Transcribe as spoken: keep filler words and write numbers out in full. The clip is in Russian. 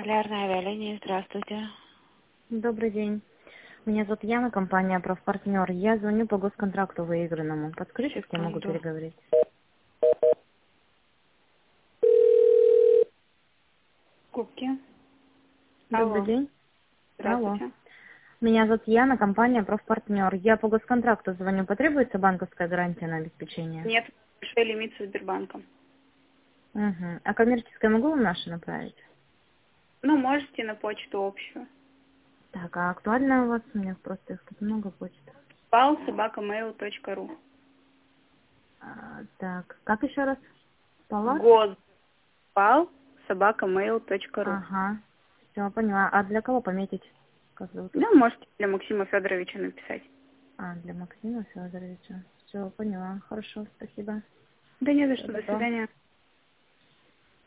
Полярная авиалиния, здравствуйте. Добрый день. Меня зовут Яна, компания «Профпартнер». Я звоню по госконтракту выигранному. Подскажите, с кем могу Секунду. переговорить? Кубки. Добрый Алло, день. Алло. здравствуйте. Меня зовут Яна, компания «Профпартнер». Я по госконтракту звоню. Потребуется банковская гарантия на обеспечение? Нет, большой лимит со Сбербанком. Угу. А коммерческое могу вам наше направить? Ну, можете на почту общую. Так, а актуально у вас? У меня просто их тут много почт. пал собака мейл точка ру. А, так, как еще раз? Палат? Госпал собака мейл точка ру. Ага. Все, поняла. А для кого пометить? Как зовут? Да, можете для Максима Федоровича написать. А, для Максима Федоровича. Все, поняла. Хорошо, спасибо. Да не за Всего что, до доброго. свидания.